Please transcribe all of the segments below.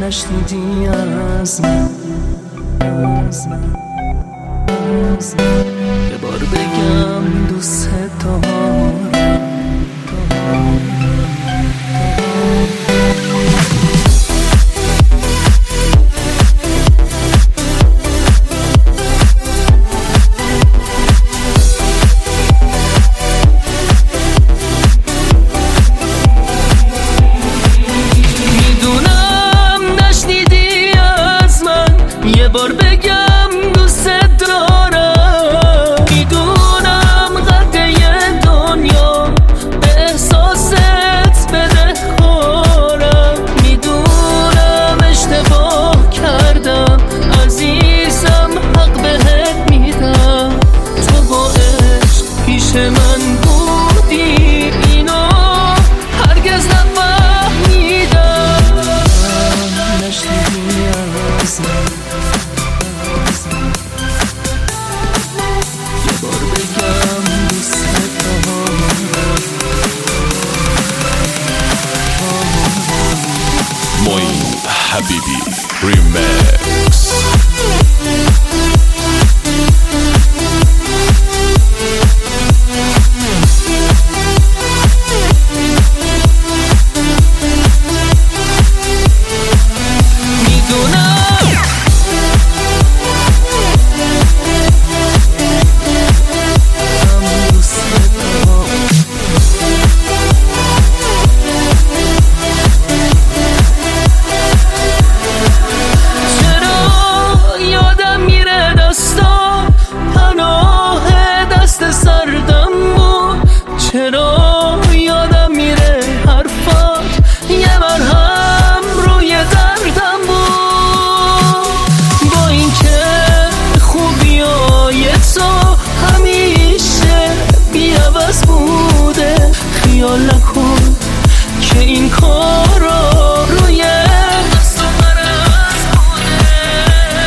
نشنیدی از من یه بار بگم دوست دارم. یه بار بگم دوست دارم، میدونم قدر دنیا به احساست بده خورم، میدونم اشتباه کردم عزیزم حق بهت میدم، تو با عشق پیش من بودی اینو هرگز نفهمیدم. نشنیدی از من معین حبیبی ریمیکس. چرا یادم میره حرفات یه مرهم روی دردم بود، با اینکه خوبیای تو همیشه بی‌عوض بوده، خیال نکن که این کارا روی دست و مرز بوده.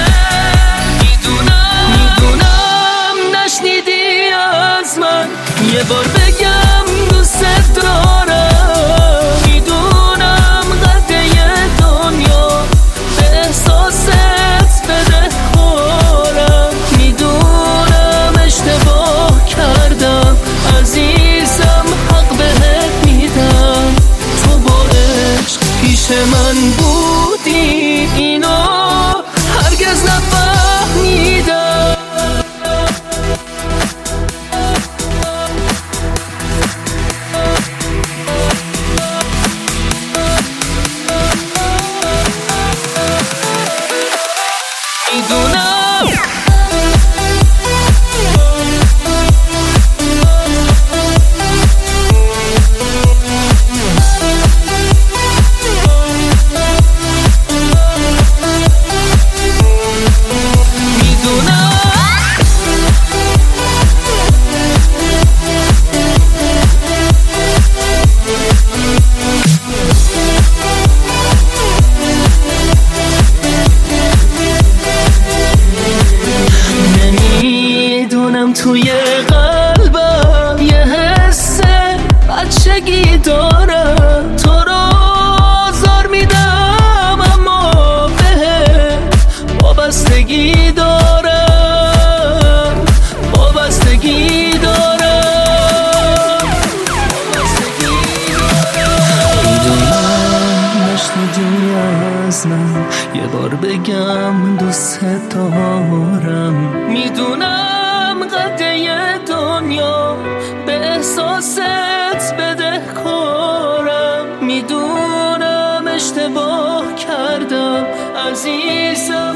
میدونم نشنیدی از من یه بار بگم دوست دارم، میدونم قدر دنیا به احساست بده خورم، میدونم اشتباه کردم عزیزم حق بهت میدم، تو با عشق پیش من بودی اینو هرگز نفهمیدم. توی قلبم یه حس بچگی دارم، تو رو آزار میدم اما بهت وابستگی دارم، وابستگی دارم. میدونم نشنیدی از من یه بار بگم دوست دارم، میدونم قدر دنیا به احساست بده خورم، میدونم اشتباه کردم عزیزم